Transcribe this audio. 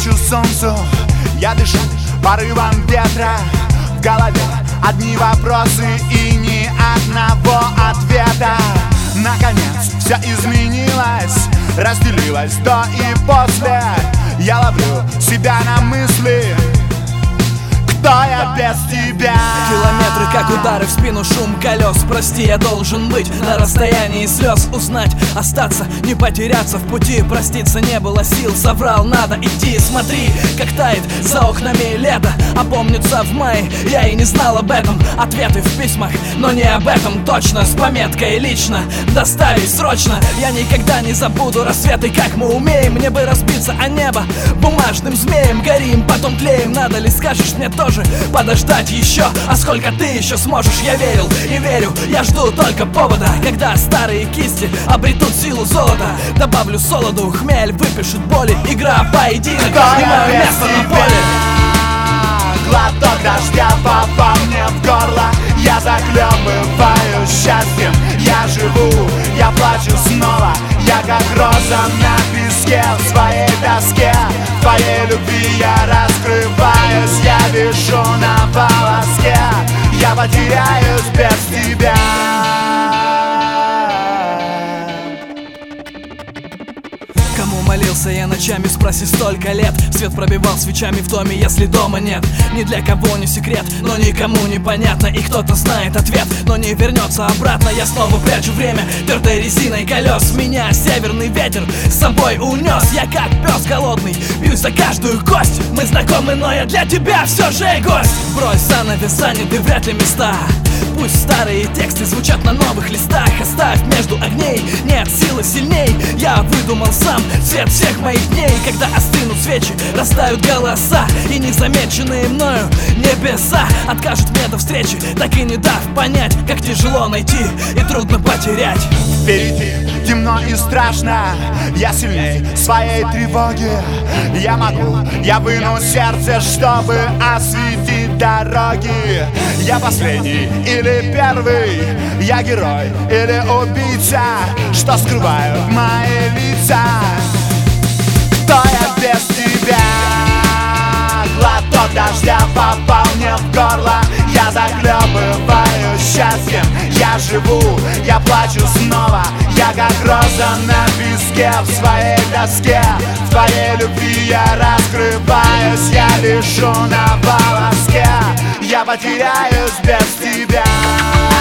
навстречу солнцу. Я дышу порывом ветра. В голове одни вопросы и ни одного ответа. Наконец все изменилось, разделилось до и после. Я ловлю себя на мысли: кто я без тебя? Километры, как удары в спину, шум колес. Прости, я должен быть на расстоянии слез. Узнать, остаться, не потеряться в пути. Проститься не было сил, соврал, надо идти. Смотри, как тает за окнами лето. Опомнится в мае, я и не знал об этом. Ответы в письмах, но не об этом точно. С пометкой лично, доставить срочно. Я никогда не забуду рассветы, как мы умеем. Мне бы разбиться о небо бумажным змеем. Горим, потом тлеем, надо ли, скажешь мне тоже подождать еще? А сколько ты еще сможешь? Я верил и верю, я жду только повода, когда старые кисти обретут силу золота. Добавлю солоду, хмель выпишет боли. Игра, поединок, не мое место на поле. Глоток дождя попал мне в горло. Я захлебываюсь счастьем. Я живу, я плачу снова. Я как роза на песке в своей тоске. В твоей любви я раскрываюсь. Я вишу на волоске. Я потеряюсь без тебя. Кому молился я ночами, спроси, столько лет. Свет пробивал свечами в доме, если дома нет. Ни для кого не секрет, но никому не понятно. И кто-то знает ответ, но не вернется обратно. Я снова прячу время твердой резиной колес. Меня северный ветер с собой унес. Я как пес голодный, бьюсь за каждую кость. Мы знакомы, но я для тебя все же гость. Брось занавес, заняты вряд ли места. Пусть старые тексты звучат на новых листах. Оставь между огней, нет силы сильней. Я выдумал сам цвет всех моих дней. Когда остынут свечи, растают голоса, и незамеченные мною небеса откажут мне до встречи, так и не дав понять, как тяжело найти и трудно потерять. Впереди темно и страшно. Я сильней своей тревоги. Я могу, я выну сердце, чтобы осветить дороги. Я последний или первый? Я герой или убийца? Что скрывают мои лица? Кто я без тебя? Глоток дождя попал мне в горло. Я захлебываюсь счастьем. Я живу, я плачу снова. Я как роза на песке в своей тоске. В твоей любви я раскрываюсь. Я вишу на волоске. Я потеряюсь без тебя.